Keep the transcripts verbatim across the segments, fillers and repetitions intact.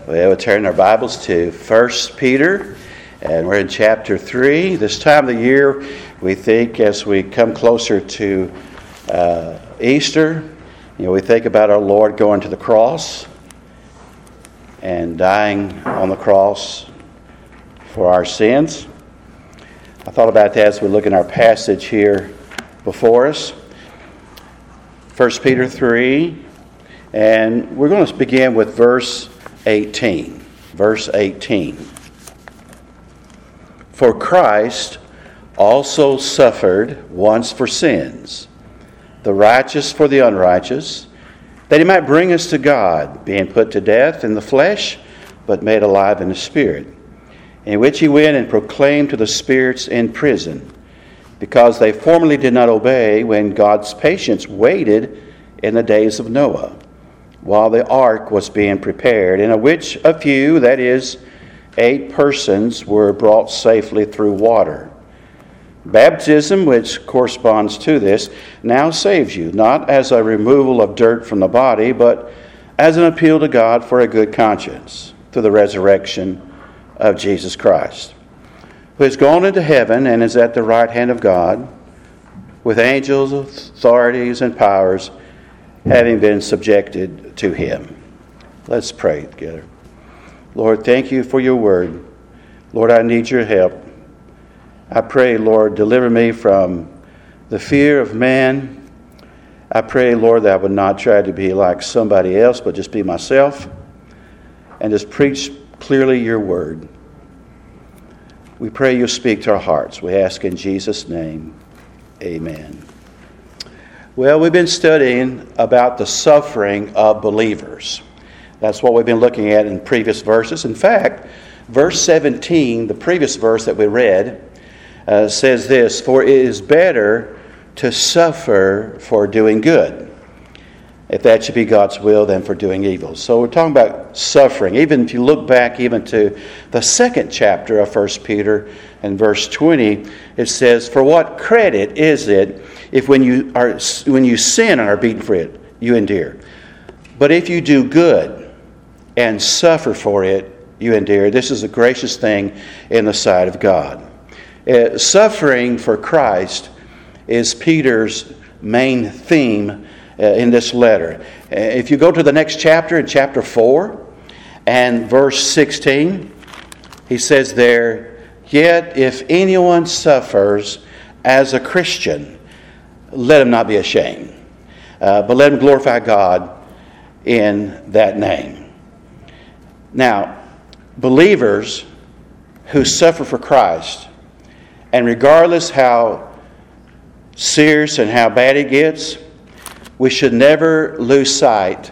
Well, we'll turn our Bibles to First Peter, and we're in chapter three. This time of the year, we think as we come closer to uh, Easter, you know, we think about our Lord going to the cross and dying on the cross for our sins. I thought about that as we look in our passage here before us. First Peter three, and we're going to begin with verse eighteen. Verse eighteen. For Christ also suffered once for sins, the righteous for the unrighteous, that he might bring us to God, being put to death in the flesh, but made alive in the Spirit, in which he went and proclaimed to the spirits in prison, because they formerly did not obey when God's patience waited in the days of Noah, while the ark was being prepared, in which a few, that is, eight persons, were brought safely through water. Baptism, which corresponds to this, now saves you, not as a removal of dirt from the body, but as an appeal to God for a good conscience, through the resurrection of Jesus Christ, who has gone into heaven and is at the right hand of God, with angels, authorities, and powers, having been subjected to him. Let's pray together. Lord, thank you for your word. Lord, I need your help. I pray, Lord, deliver me from the fear of man. I pray, Lord, that I would not try to be like somebody else, but just be myself and just preach clearly your word. We pray you'll speak to our hearts. We ask in Jesus' name, amen. Well, we've been studying about the suffering of believers. That's what we've been looking at in previous verses. In fact, verse seventeen, the previous verse that we read, uh, says this, "For it is better to suffer for doing good, if that should be God's will, than for doing evil." So we're talking about suffering. Even if you look back even to the second chapter of First Peter and verse twenty, it says, "For what credit is it if when you are when you sin and are beaten for it, you endure? But if you do good and suffer for it, you endure. This is a gracious thing in the sight of God." Uh, suffering for Christ is Peter's main theme uh, in this letter. Uh, if you go to the next chapter, in chapter four and verse sixteen, he says there, "Yet if anyone suffers as a Christian, let him not be ashamed, uh, but let him glorify God in that name." Now, believers who suffer for Christ, and regardless how serious and how bad it gets, we should never lose sight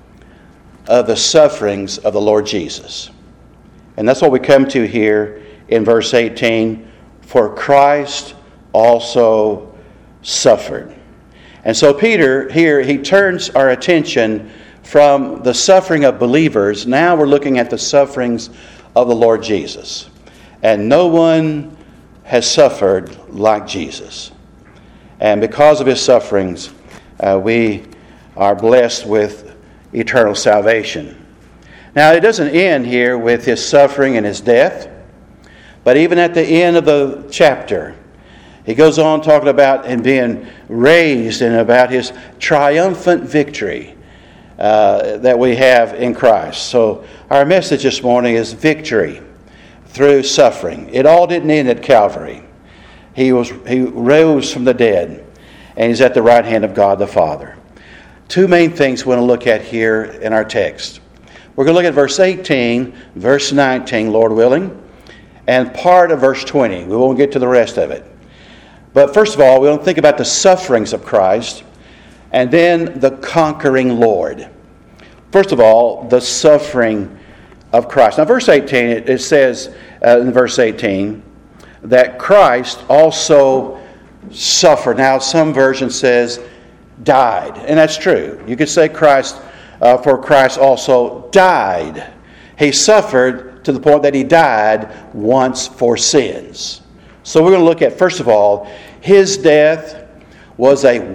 of the sufferings of the Lord Jesus. And that's what we come to here in verse eighteen, "For Christ also suffered." And so Peter here, he turns our attention from the suffering of believers. Now we're looking at the sufferings of the Lord Jesus. And no one has suffered like Jesus. And because of his sufferings, uh, we are blessed with eternal salvation. Now it doesn't end here with his suffering and his death, but even at the end of the chapter, he goes on talking about him being raised and about his triumphant victory uh, that we have in Christ. So our message this morning is victory through suffering. It all didn't end at Calvary. He was he rose from the dead, and he's at the right hand of God the Father. Two main things we want to look at here in our text. We're going to look at verse eighteen, verse nineteen, Lord willing, and part of verse twenty. We won't get to the rest of it. But first of all, we want to think about the sufferings of Christ, and then the conquering Lord. First of all, the suffering of Christ. Now, verse eighteen, it, it says uh, in verse eighteen that Christ also suffered. Now, some version says died, and that's true. You could say Christ, uh, for Christ also died. He suffered to the point that he died once for sins. So we're going to look at, first of all, his death was a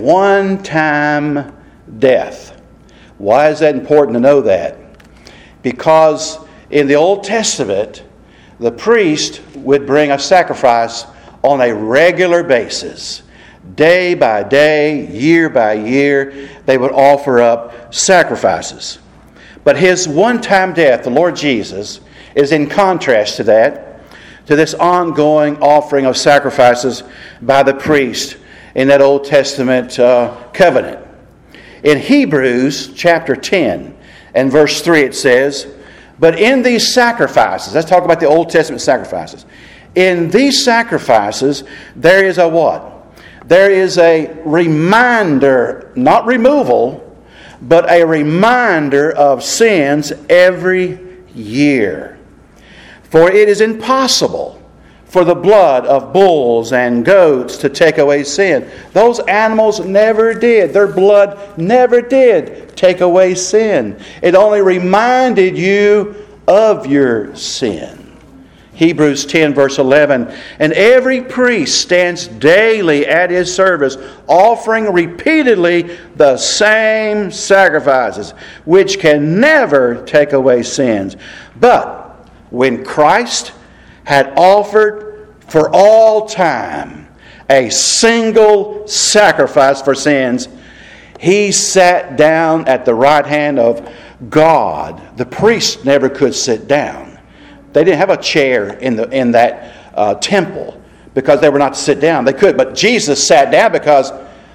one-time death. Why is that important to know that? Because In the Old Testament, the priest would bring a sacrifice on a regular basis. Day by day, year by year, they would offer up sacrifices. But his one-time death, the Lord Jesus, is in contrast to that, to this ongoing offering of sacrifices by the priest in that Old Testament uh, covenant. In Hebrews chapter ten and verse three it says, "But in these sacrifices," let's talk about the Old Testament sacrifices. "In these sacrifices there is a what? There is a reminder, not removal, but a reminder of sins every year. For it is impossible for the blood of bulls and goats to take away sin." Those animals never did. Their blood never did take away sin. It only reminded you of your sin. Hebrews ten verse eleven, "And every priest stands daily at his service, offering repeatedly the same sacrifices, which can never take away sins. But when Christ had offered for all time a single sacrifice for sins, he sat down at the right hand of God." The priest never could sit down. They didn't have a chair in the in that uh, temple because they were not to sit down. They could, but Jesus sat down because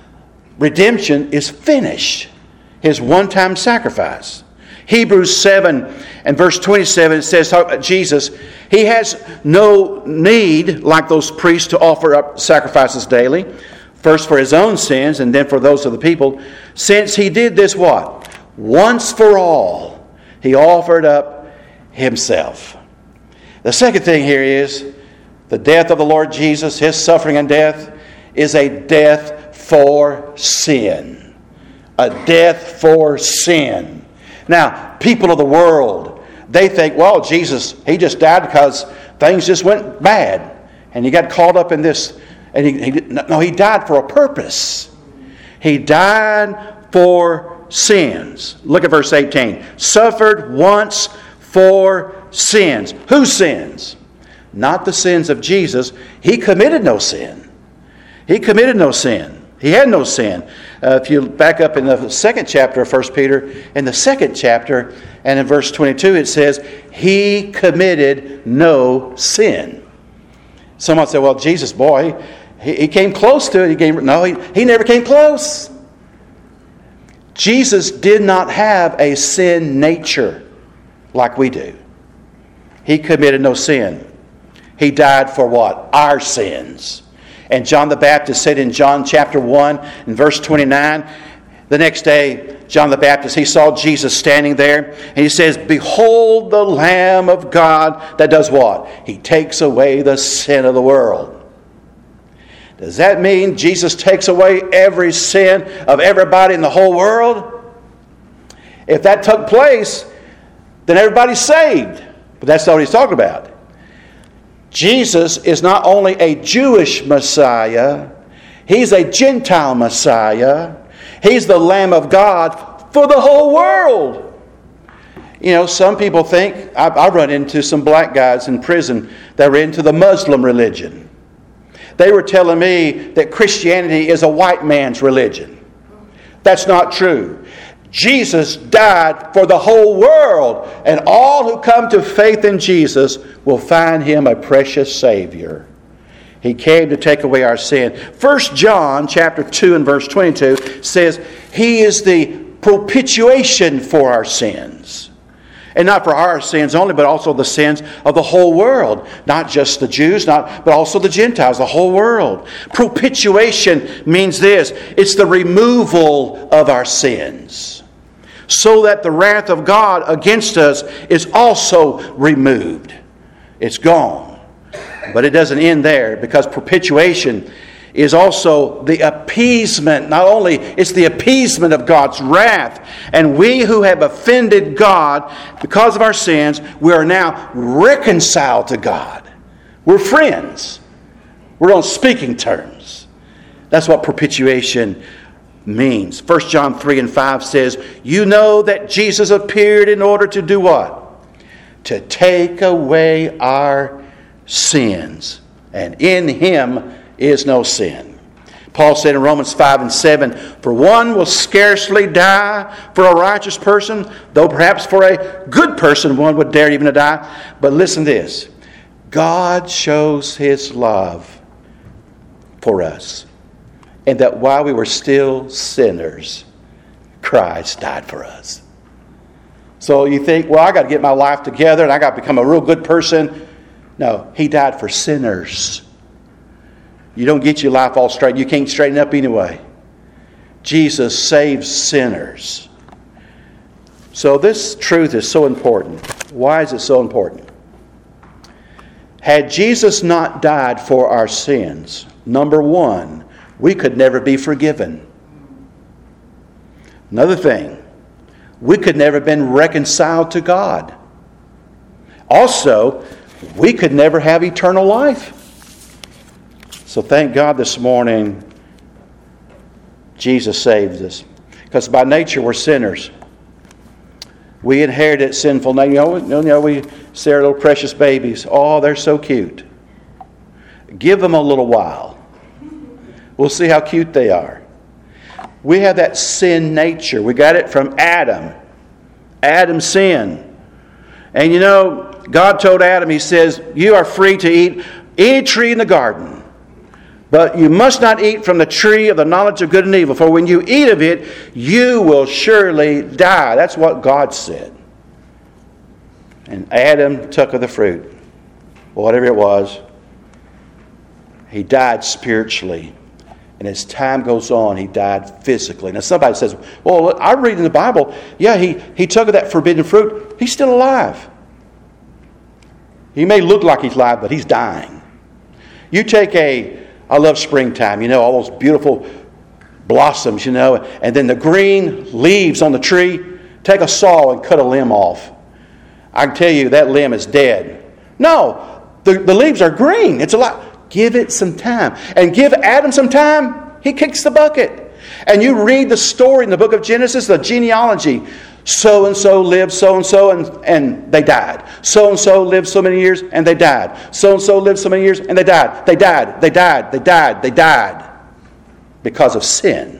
redemption is finished. His one-time sacrifice. Hebrews seven and verse twenty-seven, it says, Jesus, he has no need, like those priests, to offer up sacrifices daily, first for his own sins and then for those of the people, since he did this what? Once for all, he offered up himself. The second thing here is the death of the Lord Jesus, his suffering and death, is a death for sin. A death for sin. Now, people of the world, they think, well, Jesus, he just died because things just went bad. And he got caught up in this. And he, he no, he died for a purpose. He died for sins. Look at verse eighteen. Suffered once for sins. Whose sins? Not the sins of Jesus. He committed no sin. He committed no sin. He had no sin. Uh, if you back up in the second chapter of First Peter, in the second chapter and in verse twenty-two it says, he committed no sin. Someone said, well, Jesus, boy, he, he came close to it. He came, no, he, he never came close. Jesus did not have a sin nature like we do. He committed no sin. He died for what? Our sins. And John the Baptist said in John chapter one, in verse twenty-nine, the next day, John the Baptist, he saw Jesus standing there, and he says, "Behold the Lamb of God that does what? He takes away the sin of the world." Does that mean Jesus takes away every sin of everybody in the whole world? If that took place, then everybody's saved. But that's not what he's talking about. Jesus is not only a Jewish Messiah, he's a Gentile Messiah. He's the Lamb of God for the whole world. You know, some people think, I, I run into some black guys in prison that were into the Muslim religion. They were telling me that Christianity is a white man's religion. That's not true. Jesus died for the whole world, and all who come to faith in Jesus will find him a precious Savior. He came to take away our sin. First John chapter two and verse twenty-two says he is the propitiation for our sins. And not for our sins only, but also the sins of the whole world. Not just the Jews, not but also the Gentiles, the whole world. Propitiation means this. It's the removal of our sins, so that the wrath of God against us is also removed. It's gone. But it doesn't end there, because propitiation is also the appeasement. Not only it's the appeasement of God's wrath. And we who have offended God because of our sins, we are now reconciled to God. We're friends. We're on speaking terms. That's what propitiation means. First John three and five says, you know that Jesus appeared in order to do what? to take away our sins. And in Him is no sin. Paul said in Romans five and seven, for one will scarcely die for a righteous person, though perhaps for a good person one would dare even to die. But listen to this. God shows His love for us, and that while we were still sinners, Christ died for us. So you think, well, I got to get my life together and I got to become a real good person. No, He died for sinners. You don't get your life all straight. You can't straighten up anyway. Jesus saves sinners. So this truth is so important. Why is it so important? Had Jesus not died for our sins, number one, we could never be forgiven. Another thing, we could never have been reconciled to God. Also, we could never have eternal life. So thank God this morning Jesus saved us. Because by nature we're sinners. We inherited sinful nature. You know, you know, we see our little precious babies. Oh, they're so cute. Give them a little while. We'll see how cute they are. We have that sin nature. We got it from Adam. Adam sinned. And you know, God told Adam, He says, you are free to eat any tree in the garden. But you must not eat from the tree of the knowledge of good and evil. For when you eat of it, you will surely die. That's what God said. And Adam took of the fruit. Whatever it was. He died spiritually. And as time goes on, he died physically. Now somebody says, well, I read in the Bible, yeah, he, he took of that forbidden fruit. He's still alive. He may look like he's alive, but he's dying. You take a, I love springtime, you know, all those beautiful blossoms, you know, and then the green leaves on the tree. Take a saw and cut a limb off. I can tell you that limb is dead. No, the, the leaves are green. It's alive. Give it some time. And give Adam some time, he kicks the bucket. And you read the story in the book of Genesis, the genealogy. So-and-so lived so-and-so and, and they died. So-and-so lived so many years and they died. So-and-so lived so many years and they died. They died. They died. They died. They died. Because of sin.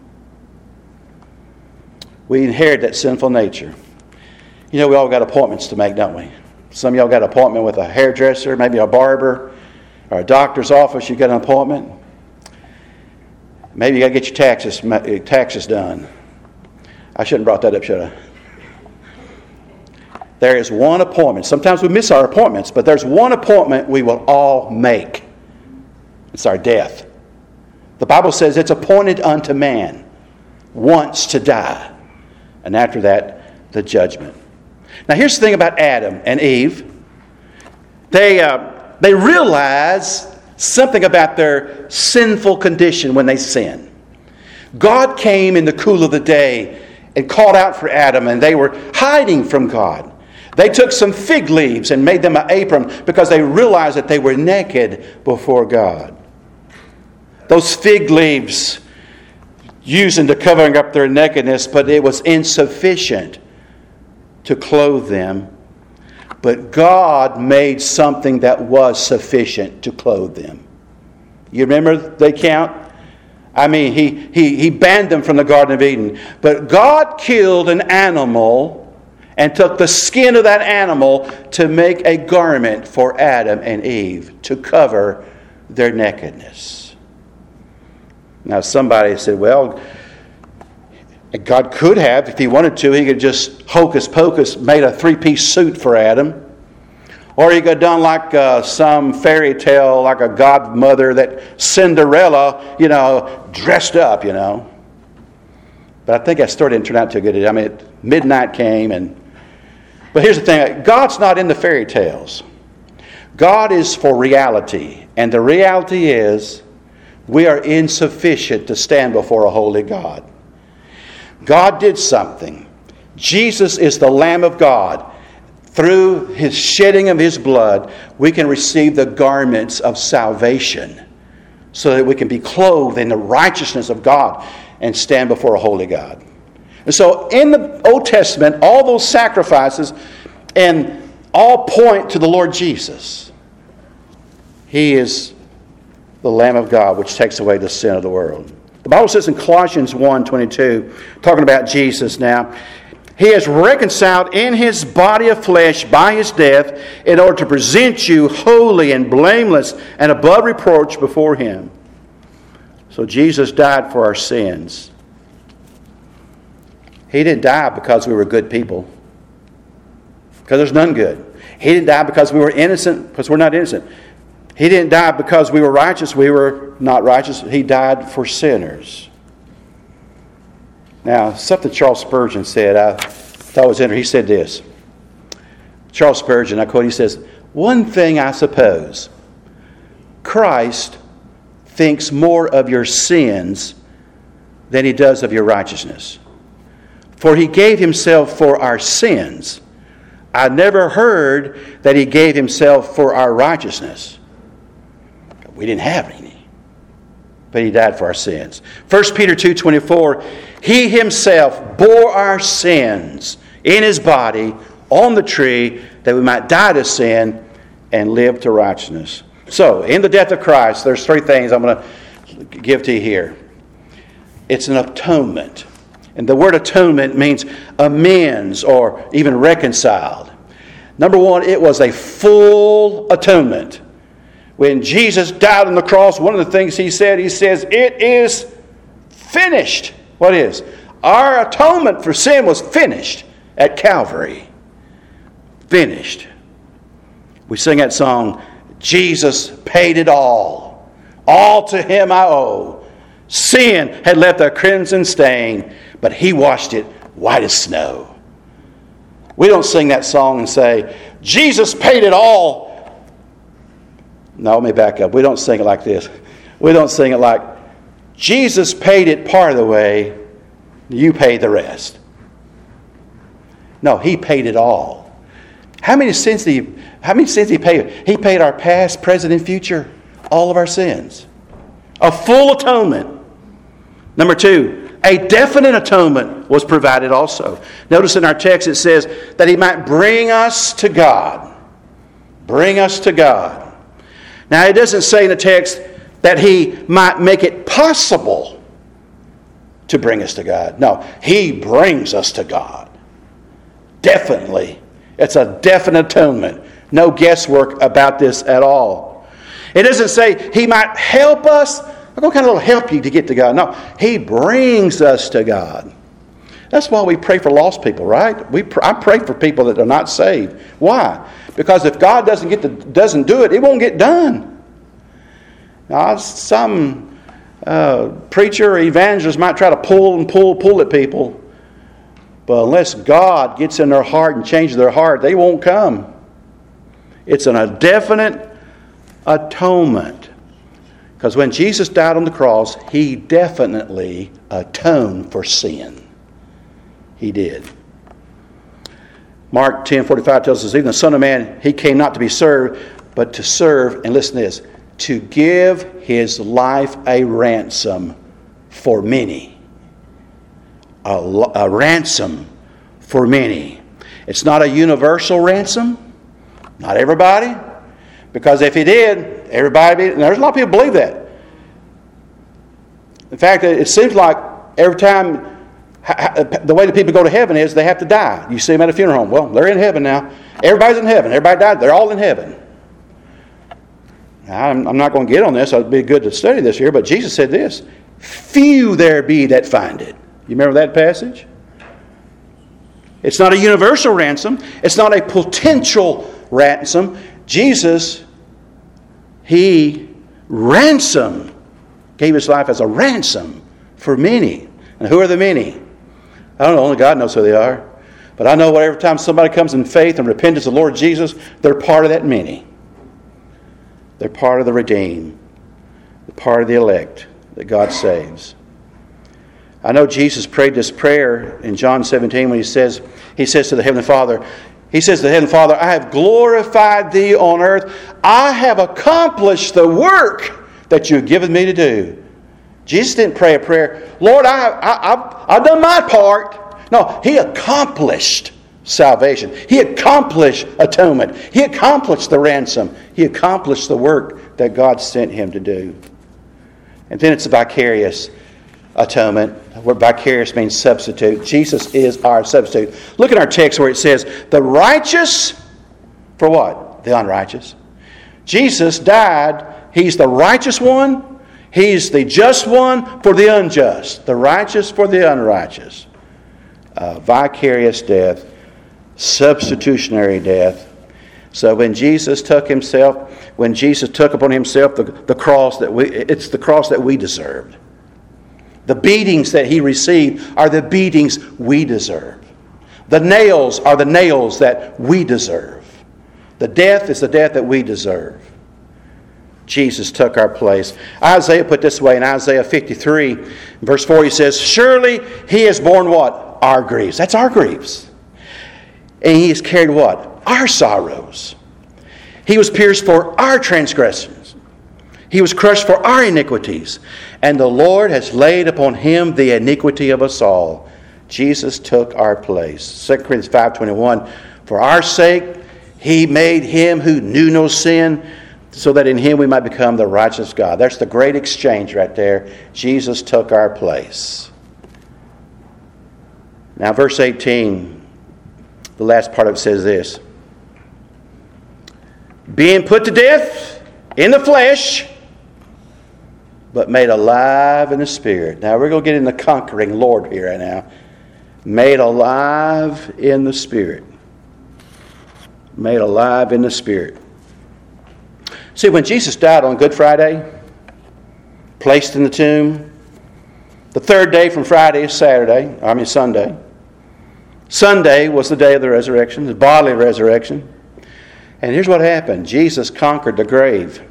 We inherit that sinful nature. You know, we all got appointments to make, don't we? Some of y'all got an appointment with a hairdresser, maybe a barber, or a doctor's office. You got an appointment. Maybe you got to get your taxes taxes done. I shouldn't have brought that up, should I? There is one appointment. Sometimes we miss our appointments, but there's one appointment we will all make. It's our death. The Bible says it's appointed unto man once to die. And after that, the judgment. Now here's the thing about Adam and Eve. They, uh, they realized something about their sinful condition when they sinned. God came in the cool of the day and called out for Adam, and they were hiding from God. They took some fig leaves and made them an apron because they realized that they were naked before God. Those fig leaves used into covering up their nakedness, but it was insufficient to clothe them. But God made something that was sufficient to clothe them. You remember the account? I mean, he, he, he banned them from the Garden of Eden. But God killed an animal and took the skin of that animal to make a garment for Adam and Eve to cover their nakedness. Now somebody said, well, God could have, if he wanted to, he could just hocus pocus made a three-piece suit for Adam. Or he could have done like uh, some fairy tale, like a godmother that Cinderella, you know, dressed up, you know. But I think that story didn't turn out too good. I mean, midnight came and... But here's the thing. God's not in the fairy tales. God is for reality. And the reality is we are insufficient to stand before a holy God. God did something. Jesus is the Lamb of God. Through His shedding of His blood, we can receive the garments of salvation so that we can be clothed in the righteousness of God and stand before a holy God. And so in the Old Testament, all those sacrifices, and all point to the Lord Jesus. He is the Lamb of God which takes away the sin of the world. The Bible says in Colossians one twenty-two, talking about Jesus now, He has reconciled in His body of flesh by His death in order to present you holy and blameless and above reproach before Him. So Jesus died for our sins. He didn't die because we were good people, because there's none good. He didn't die because we were innocent, because we're not innocent. He didn't die because we were righteous. We were not righteous. He died for sinners. Now, something Charles Spurgeon said, I thought was interesting. He said this. Charles Spurgeon, I quote, he says, "One thing I suppose, Christ thinks more of your sins than He does of your righteousness. For He gave Himself for our sins. I never heard that He gave Himself for our righteousness." We didn't have any, but He died for our sins. First Peter two twenty-four, He Himself bore our sins in His body on the tree that we might die to sin and live to righteousness. So, in the death of Christ, there's three things I'm going to give to you here. It's an atonement. And the word atonement means amends or even reconciled. Number one, it was a full atonement. When Jesus died on the cross, one of the things He said, He says, "It is finished." What is? Our atonement for sin was finished at Calvary. Finished. We sing that song, "Jesus paid it all. All to Him I owe. Sin had left a crimson stain, but He washed it white as snow." We don't sing that song and say, "Jesus paid it all." No, let me back up. We don't sing it like this. We don't sing it like, "Jesus paid it part of the way, you pay the rest." No, He paid it all. How many sins did He, how many sins did He pay? He paid our past, present, and future. All of our sins. A full atonement. Number two, a definite atonement was provided also. Notice in our text it says that He might bring us to God. Bring us to God. Now it doesn't say in the text that He might make it possible to bring us to God. No, He brings us to God. Definitely. It's a definite atonement. No guesswork about this at all. It doesn't say He might help us. What kind of little help you to get to God? No, He brings us to God. That's why we pray for lost people, right? We pr- I pray for people that are not saved. Why? Because if God doesn't get the, doesn't do it, it won't get done. Now, some uh, preacher or evangelist might try to pull and pull, pull at people, but unless God gets in their heart and changes their heart, they won't come. It's an, a definite atonement. Because when Jesus died on the cross, He definitely atoned for sin. He did. Mark ten forty-five tells us, even the Son of Man, He came not to be served, but to serve, and listen to this, to give His life a ransom for many. A, a ransom for many. It's not a universal ransom. Not everybody. Because if He did, everybody, and there's a lot of people believe that. In fact, it seems like every time, the way that people go to heaven is they have to die. You see them at a funeral home. Well, they're in heaven now. Everybody's in heaven. Everybody died. They're all in heaven. Now, I'm, I'm not going to get on this. It would be good to study this here. But Jesus said this, "Few there be that find it." You remember that passage? It's not a universal ransom. It's not a potential ransom. Jesus, He ransomed, gave His life as a ransom for many. And who are the many? I don't know. Only God knows who they are. But I know every time somebody comes in faith and repentance of the Lord Jesus, they're part of that many. They're part of the redeemed. They're part of the elect that God saves. I know Jesus prayed this prayer in John seventeen when He says, He says to the Heavenly Father, He says to the Heavenly Father, "I have glorified Thee on earth. I have accomplished the work that You have given Me to do." Jesus didn't pray a prayer, "Lord, I, I, I've, I've done my part." No, He accomplished salvation. He accomplished atonement. He accomplished the ransom. He accomplished the work that God sent him to do. And then it's a vicarious atonement, where vicarious means substitute. Jesus is our substitute. Look at our text where it says, the righteous for what? The unrighteous. Jesus died. He's the righteous one. He's the just one for the unjust. The righteous for the unrighteous. Uh, vicarious death. Substitutionary death. So when Jesus took himself, when Jesus took upon himself the, the cross that we, it's the cross that we deserved. The beatings that he received are the beatings we deserve. The nails are the nails that we deserve. The death is the death that we deserve. Jesus took our place. Isaiah put it this way in Isaiah fifty-three, verse four, he says, surely he has borne what? Our griefs. That's our griefs. And he has carried what? Our sorrows. He was pierced for our transgressions. He was crushed for our iniquities. And the Lord has laid upon him the iniquity of us all. Jesus took our place. Second Corinthians five twenty-one, for our sake he made him who knew no sin, so that in him we might become the righteousness of God. That's the great exchange right there. Jesus took our place. Now verse eighteen, the last part of it says this. Being put to death in the flesh, but made alive in the Spirit. Now we're going to get in the conquering Lord here right now. Made alive in the Spirit. Made alive in the Spirit. See, when Jesus died on Good Friday, placed in the tomb, the third day from Friday is Saturday, I mean Sunday. Sunday was the day of the resurrection, the bodily resurrection. And here's what happened. Jesus conquered the grave.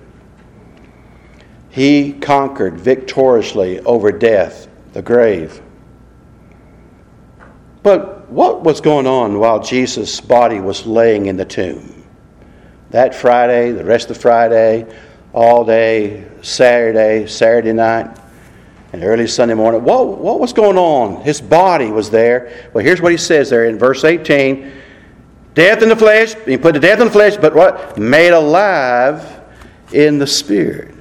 He conquered victoriously over death, the grave. But what was going on while Jesus' body was laying in the tomb? That Friday, the rest of Friday, all day, Saturday, Saturday night, and early Sunday morning. What, what was going on? His body was there. Well, here's what he says there in verse eighteen. Death in the flesh, he put to death in the flesh, but what? Made alive in the Spirit.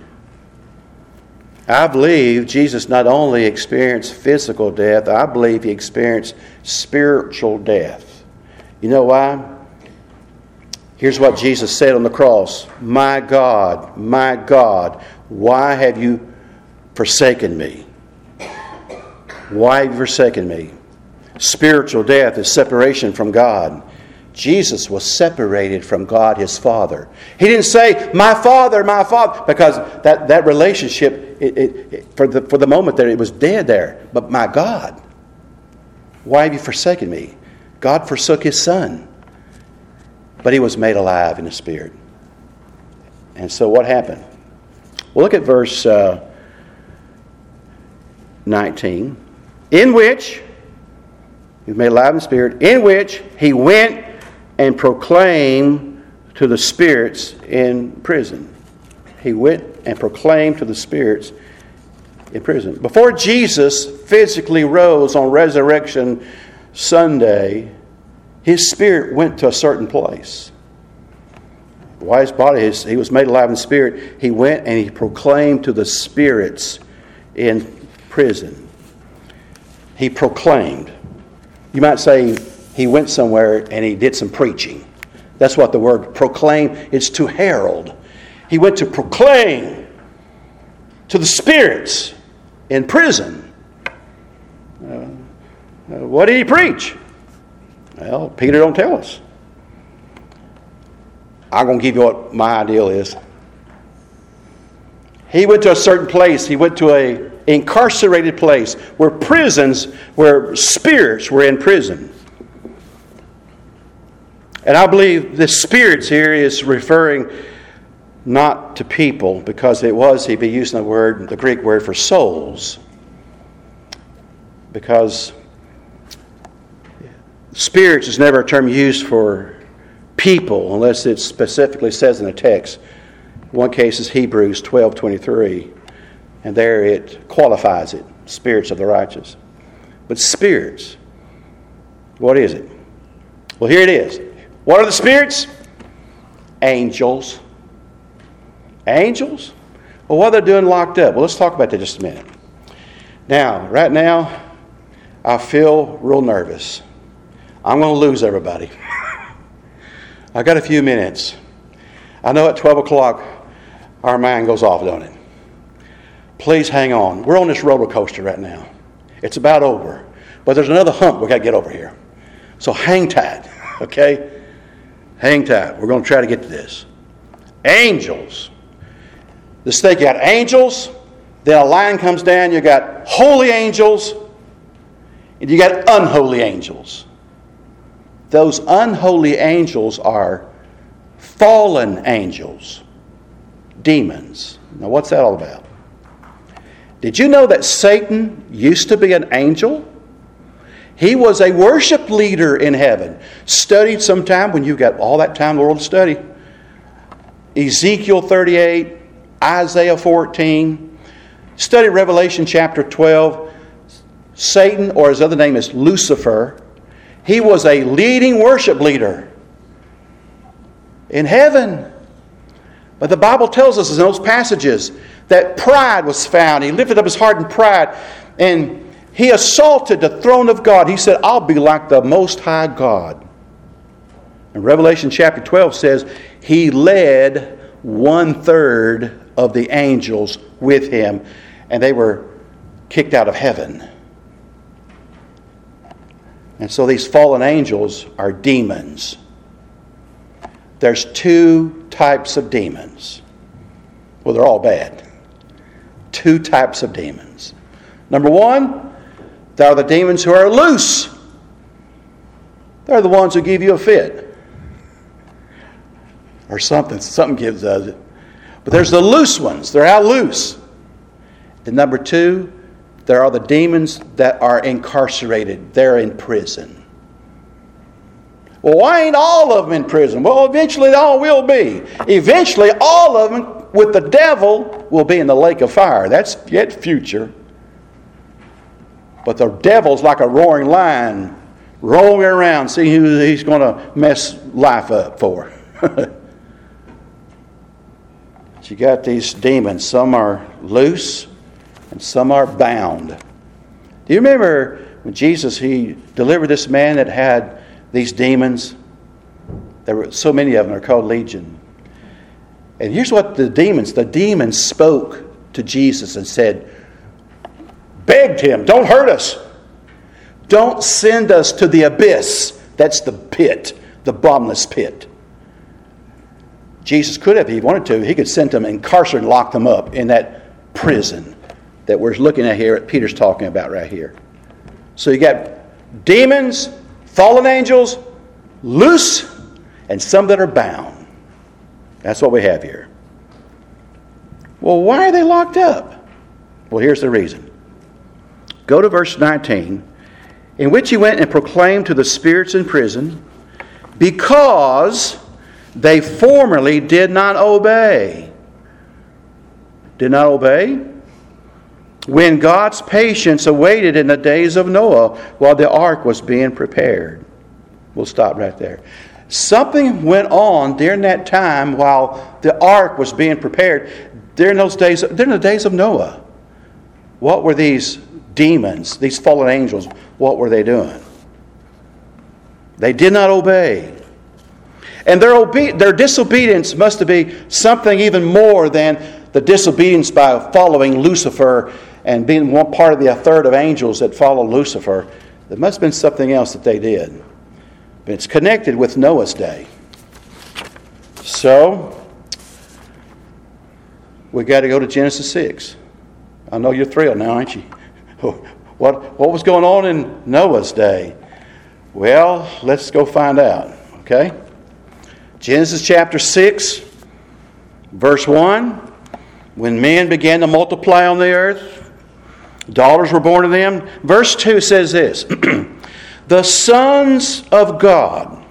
I believe Jesus not only experienced physical death, I believe he experienced spiritual death. You know why? Here's what Jesus said on the cross. My God, my God, why have you forsaken me? Why have you forsaken me? Spiritual death is separation from God. Jesus was separated from God, his Father. He didn't say, my Father, my Father, because that, that relationship, it, it, it, for, the, for the moment there, it was dead there. But my God, why have you forsaken me? God forsook his Son. But he was made alive in the Spirit. And so what happened? Well, look at verse uh, nineteen. In which, he was made alive in the Spirit, in which he went and proclaimed to the spirits in prison. He went and proclaimed to the spirits in prison. Before Jesus physically rose on Resurrection Sunday, his spirit went to a certain place. Why his body, his, he was made alive in spirit. He went and he proclaimed to the spirits in prison. He proclaimed. You might say he went somewhere and he did some preaching. That's what the word proclaim is, to herald. He went to proclaim to the spirits in prison. Uh, uh, what did he preach? Well, Peter don't tell us. I'm going to give you what my ideal is. He went to a certain place. He went to a incarcerated place where prisons, where spirits were in prison. And I believe the spirits here is referring not to people, because it was, he'd be using the word, the Greek word for souls. Because spirits is never a term used for people unless it specifically says in the text. One case is Hebrews twelve twenty-three, and there it qualifies it, spirits of the righteous. But spirits, what is it? Well, here it is. What are the spirits? Angels. Angels? Well, what are they doing locked up? Well, let's talk about that just a minute. Now, right now, I feel real nervous. I'm going to lose everybody. I got a few minutes. I know at twelve o'clock, our mind goes off, don't it? Please hang on. We're on this roller coaster right now. It's about over. But there's another hump we got to get over here. So hang tight, okay? Hang tight. We're going to try to get to this. Angels. The stake, you got angels, then a line comes down, you got holy angels, and you got unholy angels. Those unholy angels are fallen angels, demons. Now, what's that all about? Did you know that Satan used to be an angel? He was a worship leader in heaven. Studied sometime when you got all that time in the world to study. Ezekiel thirty-eight, Isaiah fourteen. Study Revelation chapter twelve. Satan, or his other name is Lucifer, he was a leading worship leader in heaven. But the Bible tells us in those passages that pride was found. He lifted up his heart in pride, and he assaulted the throne of God. He said, I'll be like the Most High God. And Revelation chapter twelve says he led one third of the angels with him, and they were kicked out of heaven. And so these fallen angels are demons. There's two types of demons. Well, they're all bad. Two types of demons. Number one, there are the demons who are loose. They're the ones who give you a fit. Or something. Something gives us it. But there's the loose ones. They're out loose. And number two, there are the demons that are incarcerated. They're in prison. Well, why ain't all of them in prison? Well, eventually they all will be. Eventually all of them with the devil will be in the lake of fire. That's yet future. But the devil's like a roaring lion rolling around, seeing who he's going to mess life up for. You got these demons. Some are loose and some are bound. Do you remember when Jesus, he delivered this man that had these demons? There were so many of them. They're called legion. And here's what the demons, the demons spoke to Jesus and said, begged him, don't hurt us. Don't send us to the abyss. That's the pit, the bottomless pit. Jesus could have, if he wanted to, he could send them incarcerated and lock them up in that prison that we're looking at here, that Peter's talking about right here. So you got demons, fallen angels, loose, and some that are bound. That's what we have here. Well, why are they locked up? Well, here's the reason. Go to verse nineteen. In which he went and proclaimed to the spirits in prison, because they formerly did not obey. Did not obey? When God's patience awaited in the days of Noah while the ark was being prepared. We'll stop right there. Something went on during that time while the ark was being prepared. During those days, during the days of Noah. What were these demons, these fallen angels, what were they doing? They did not obey. And their obe- their disobedience must have been something even more than the disobedience by following Lucifer and being one part of the third of angels that followed Lucifer. There must have been something else that they did. But it's connected with Noah's day. So, we got to go to Genesis six. I know you're thrilled now, aren't you? What, what was going on in Noah's day? Well, let's go find out. Okay? Genesis chapter six, verse one. When men began to multiply on the earth, daughters were born to them. Verse two says this. The sons of God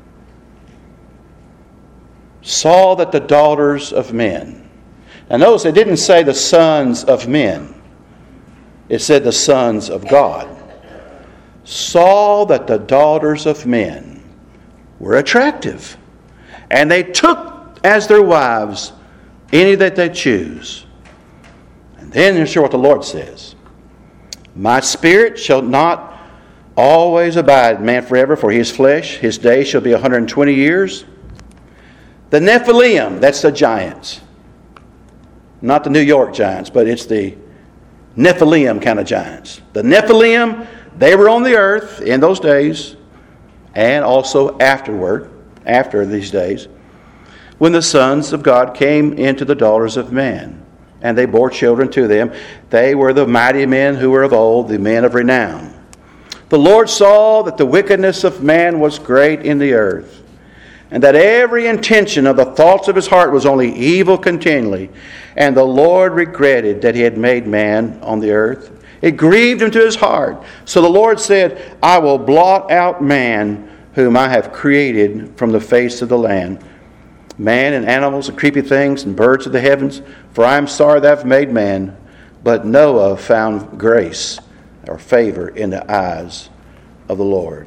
saw that the daughters of men. Now notice it didn't say the sons of men. It said the sons of God. Saw that the daughters of men were attractive. And they took as their wives any that they choose. And then here's what the Lord says. My spirit shall not always abide in man forever, for his flesh, his days shall be one hundred twenty years. The Nephilim, that's the giants. Not the New York giants, but it's the Nephilim kind of giants. The Nephilim, they were on the earth in those days, and also afterward, after these days, when the sons of God came into the daughters of man, and they bore children to them. They were the mighty men who were of old, the men of renown. The Lord saw that the wickedness of man was great in the earth, and that every intention of the thoughts of his heart was only evil continually. And the Lord regretted that he had made man on the earth. It grieved him to his heart. So the Lord said, I will blot out man, whom I have created from the face of the land, man and animals and creepy things and birds of the heavens, for I am sorry that I have made man. But Noah found grace or favor in the eyes of the Lord.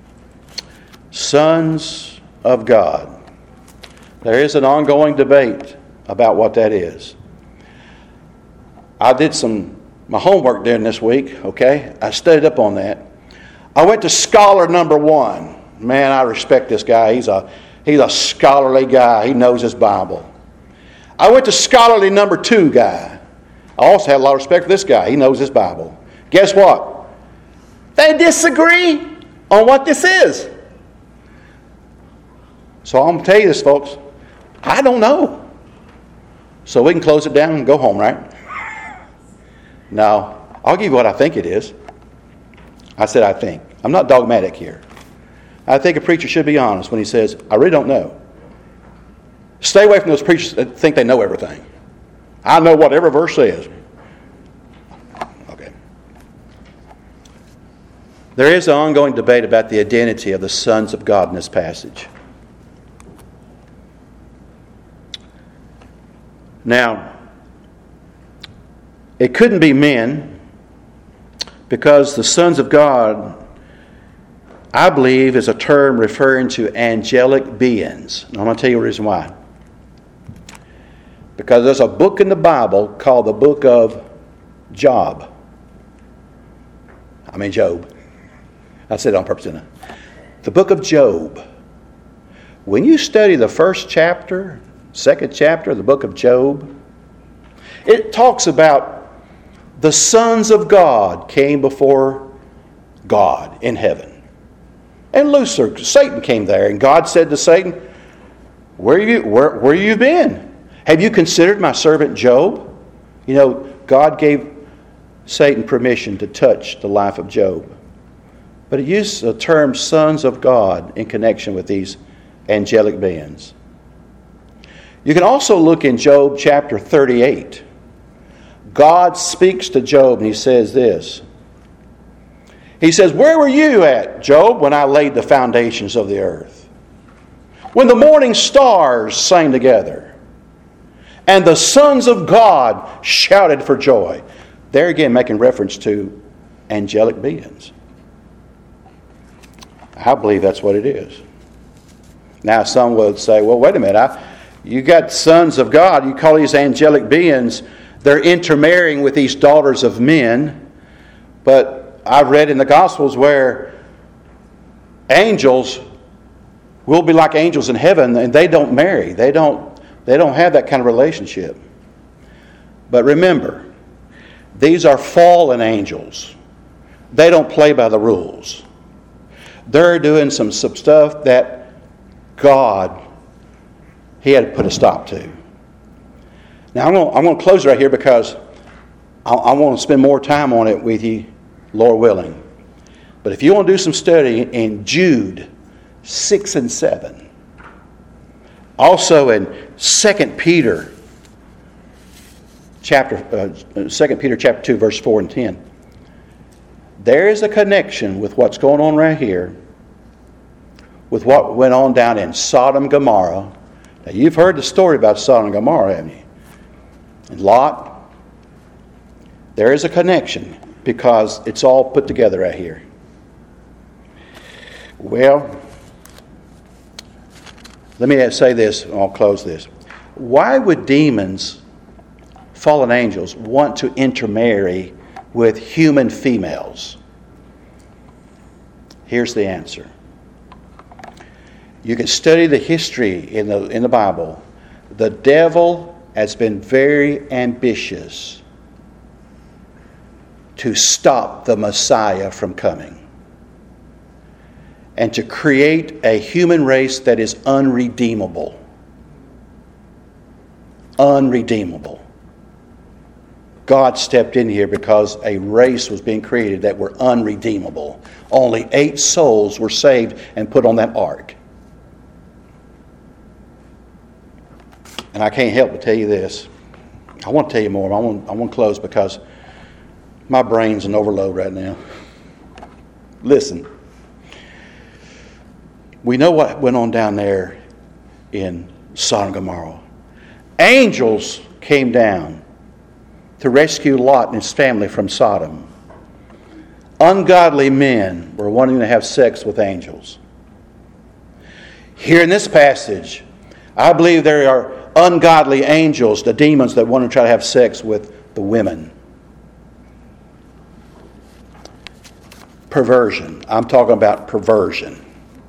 Sons of God. There is an ongoing debate about what that is. I did some my homework during this week, okay? I studied up on that. I went to scholar number one. Man, I respect this guy. He's a he's a scholarly guy. He knows his Bible. I went to scholarly number two guy. I also had a lot of respect for this guy. He knows his Bible. Guess what? They disagree on what this is. So I'm going to tell you this, folks. I don't know. So we can close it down and go home, right? No, I'll give you what I think it is. I said I think. I'm not dogmatic here. I think a preacher should be honest when he says, I really don't know. Stay away from those preachers that think they know everything. I know what every verse says. Okay. There is an ongoing debate about the identity of the sons of God in this passage. Now, it couldn't be men, because the sons of God, I believe, is a term referring to angelic beings. And I'm going to tell you the reason why. Because there's a book in the Bible called the book of Job. I mean Job. I said it on purpose, didn't I? The book of Job. When you study the first chapter, second chapter of the book of Job, it talks about the sons of God came before God in heaven. And Lucifer, Satan came there, and God said to Satan, Where have you, where, where have you been? Have you considered my servant Job? You know, God gave Satan permission to touch the life of Job. But it uses the term sons of God in connection with these angelic beings. You can also look in Job chapter thirty-eight. God speaks to Job and he says this. He says, Where were you at, Job, when I laid the foundations of the earth? When the morning stars sang together and the sons of God shouted for joy. There again, making reference to angelic beings. I believe that's what it is. Now, some would say, well, wait a minute. I, you got sons of God. You call these angelic beings. They're intermarrying with these daughters of men. But I've read in the Gospels where angels will be like angels in heaven, and they don't marry. They don't, they don't have that kind of relationship. But remember, these are fallen angels. They don't play by the rules. They're doing some, some stuff that God, He had to put a stop to. Now, I'm going, I'm going to close right here because I, I want to spend more time on it with you, Lord willing. But if you want to do some study in Jude six and seven, also in Second Peter chapter uh, Second Peter chapter two, verse four and ten, there is a connection with what's going on right here with what went on down in Sodom and Gomorrah. Now, you've heard the story about Sodom and Gomorrah, haven't you? And Lot. There is a connection because it's all put together right here. Well, Let me say this, and I'll close this. Why would demons, fallen angels, want to intermarry with human females? Here's the answer. You can study the history in the, in the Bible. The devil has been very ambitious to stop the Messiah from coming and to create a human race that is unredeemable. Unredeemable. God stepped in here because a race was being created that were unredeemable. Only eight souls were saved and put on that ark. And I can't help but tell you this. I want to tell you more. I want, I want to close because my brain's in overload right now. Listen. We know what went on down there in Sodom and Gomorrah. Angels came down to rescue Lot and his family from Sodom. Ungodly men were wanting to have sex with angels. Here in this passage, I believe there are ungodly angels, the demons that want to try to have sex with the women. Perversion. I'm talking about perversion.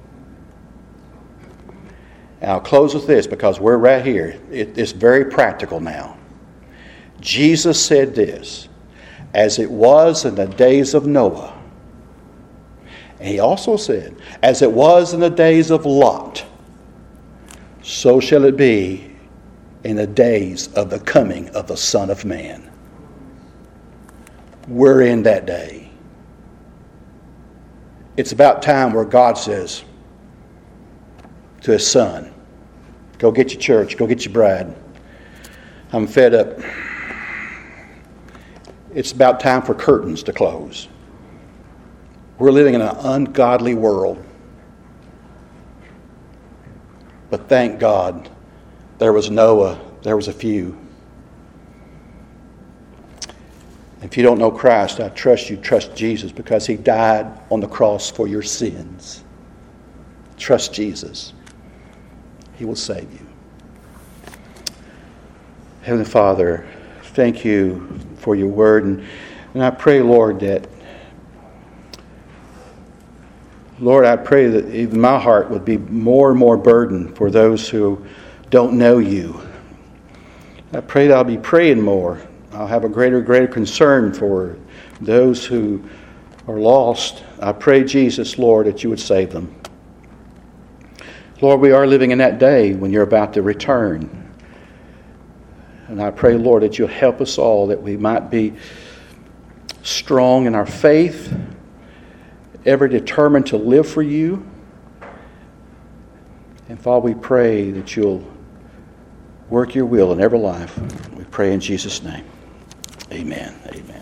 And I'll close with this because we're right here. It, it's very practical now. Jesus said this, as it was in the days of Noah. And he also said, as it was in the days of Lot, so shall it be in the days of the coming of the Son of Man. We're in that day. It's about time where God says to his Son, go get your church, go get your bride. I'm fed up. It's about time for curtains to close. We're living in an ungodly world. But thank God there was Noah, there was a few. If you don't know Christ, I trust you trust Jesus because he died on the cross for your sins. Trust Jesus. He will save you. Heavenly Father, thank you for your word. And, and I pray, Lord, that Lord, I pray that even my heart would be more and more burdened for those who don't know you. I pray that I'll be praying more. I'll have a greater, greater concern for those who are lost. I pray, Jesus, Lord, that you would save them. Lord, we are living in that day when you're about to return. And I pray, Lord, that you'll help us all, that we might be strong in our faith, ever determined to live for you. And Father, we pray that you'll work your will in every life. We pray in Jesus' name. Amen. Amen.